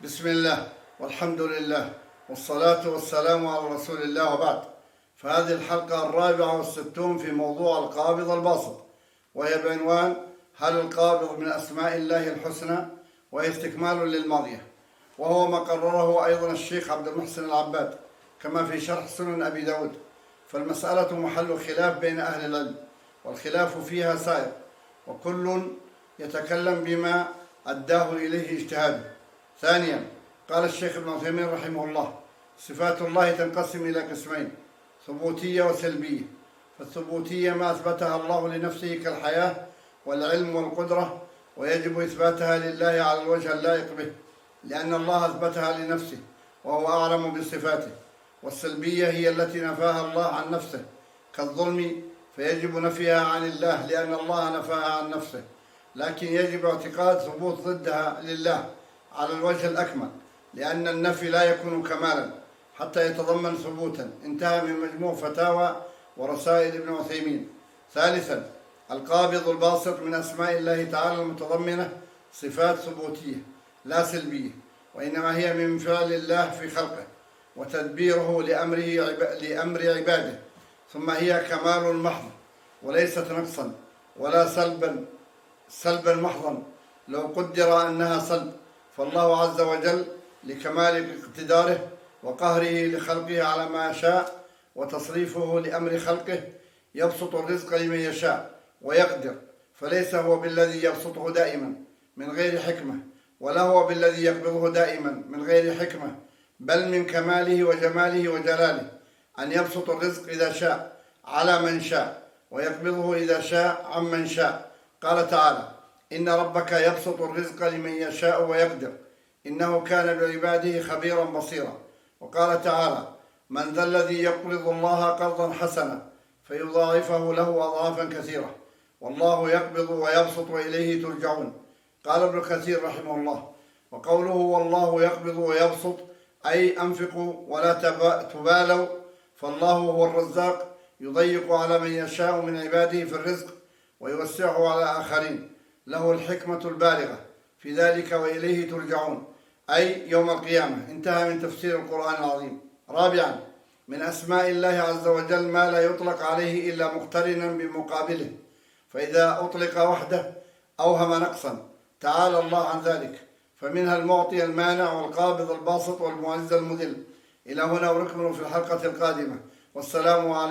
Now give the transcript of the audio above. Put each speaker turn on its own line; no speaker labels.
بسم الله والحمد لله والصلاة والسلام على رسول الله وبعد. فهذه الحلقة 64 في موضوع القابض الباسط، وهي بعنوان هل القابض من أسماء الله الحسنى؟ وهي استكمال للماضية، وهو ما قرره أيضا الشيخ عبد المحسن العباد كما في شرح سنن أبي داود. فالمسألة محل خلاف بين أهل العلم، والخلاف فيها سائر، وكل يتكلم بما أداه إليه اجتهاده. ثانيا، قال الشيخ ابن عثيمين رحمه الله: صفات الله تنقسم إلى قسمين: ثبوتية وسلبية. فالثبوتية ما أثبتها الله لنفسه كالحياة والعلم والقدرة، ويجب إثباتها لله على الوجه اللائق به، لأن الله أثبتها لنفسه وهو أعلم بصفاته. والسلبية هي التي نفاها الله عن نفسه كالظلم، فيجب نفيها عن الله لأن الله نفاها عن نفسه، لكن يجب اعتقاد ثبوت ضدها لله على الوجه الأكمل، لأن النفي لا يكون كمالا حتى يتضمن ثبوتا. انتهى من مجموع فتاوى ورسائل ابن عثيمين. ثالثا، القابض الباسط من أسماء الله تعالى المتضمنة صفات ثبوتية لا سلبية، وإنما هي من فعل الله في خلقه وتدبيره لأمر عباده، ثم هي كمال محض وليست نقصا ولا سلبا محضا لو قدر أنها سلب. فالله عز وجل لكمال اقتداره وقهره لخلقه على ما يشاء وتصريفه لأمر خلقه يبسط الرزق لمن يشاء ويقدر، فليس هو بالذي يبسطه دائما من غير حكمة، ولا هو بالذي يقبضه دائما من غير حكمة، بل من كماله وجماله وجلاله أن يبسط الرزق إذا شاء على من شاء، ويقبضه إذا شاء عمن شاء. قال تعالى: إن ربك يبسط الرزق لمن يشاء ويقدر إنه كان بعباده خبيرا بصيرا. وقال تعالى: من ذا الذي يقرض الله قرضا حسنا فيضاعفه له أضعافا كثيرة والله يقبض ويبسط وإليه ترجعون. قال ابن كثير رحمه الله: وقوله والله يقبض ويبسط أي أنفقوا ولا تبالوا، فالله هو الرزاق يضيق على من يشاء من عباده في الرزق ويوسعه على آخرين، له الحكمة البالغة في ذلك وإليه ترجعون، أي يوم القيامة. انتهى من تفسير القرآن العظيم. رابعا، من أسماء الله عز وجل ما لا يطلق عليه إلا مقترنا بمقابله، فإذا أطلق وحده أوهم نقصا تعالى الله عن ذلك. فمنها المعطي المانع والقابض الباسط والمعز المذل. إلى هنا ونكمل في الحلقة القادمة، والسلام عليكم.